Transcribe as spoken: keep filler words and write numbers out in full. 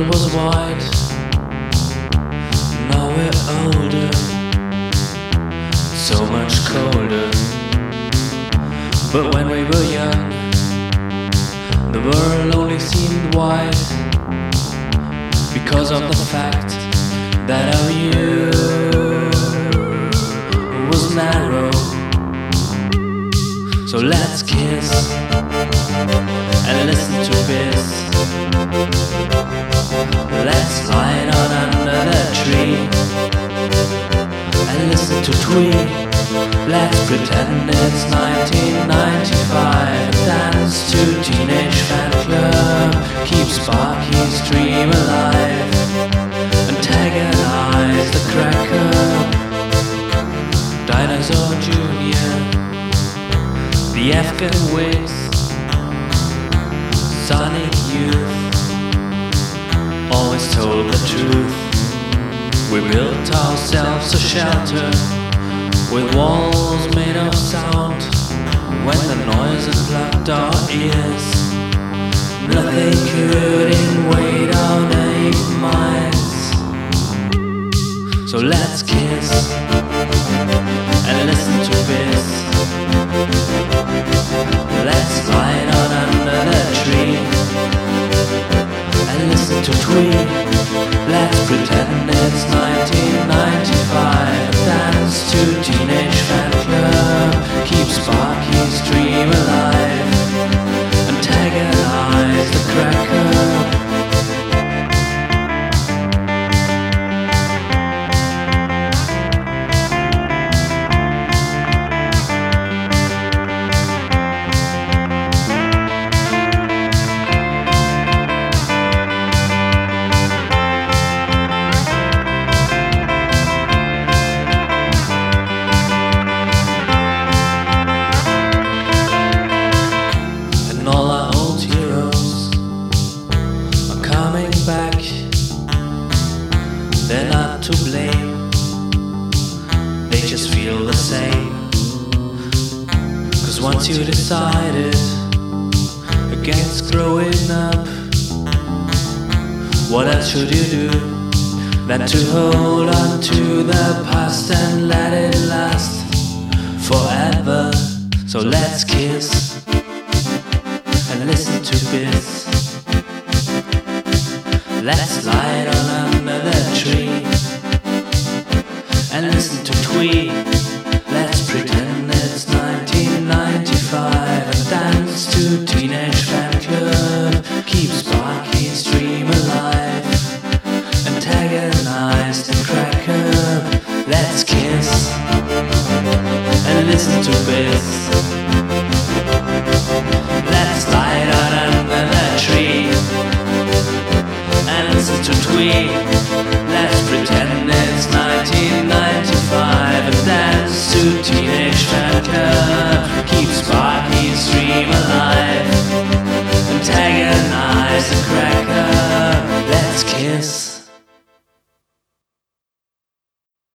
was white, now we're older, so much colder. But when we were young, the world only seemed wide, because of the fact that our view was narrow. So let's kiss and listen to Biz. Let's lie down under the tree and listen to Twee. Let's pretend it's nineteen ninety-five and dance to Teenage Fan Club. Keep Sparky's dream alive, antagonize the cracker, Dinosaur Junior, the Afghan Wigs, Sonic Youth, always told the truth. We built ourselves a shelter with walls made of sound. When the noise unplugged our ears, nothing could invade our naive minds. So let's kiss and listen to Biz. Let's lie down under the tree and listen to Twee. Let's pretend it's nineteen ninety-five and dance to Teenage Fan Club. Keep Sparky's dream alive, antagonize the cracker. Back, they're not to blame, they just feel the same. Cause once you decided against growing up, what else should you do than to hold on to the past and let it last forever? So let's kiss and listen to Biz. Let's lie down under the tree and listen to Twee. Let's pretend it's nineteen ninety-five and dance to Teenage Fan Club. Keep Sparky's dream alive, antagonize the cracker. Let's kiss and listen to Biz. Let's lie down under the tree and listen to Twee. Let's pretend it's nineteen ninety-five and dance to Teenage Fan Club.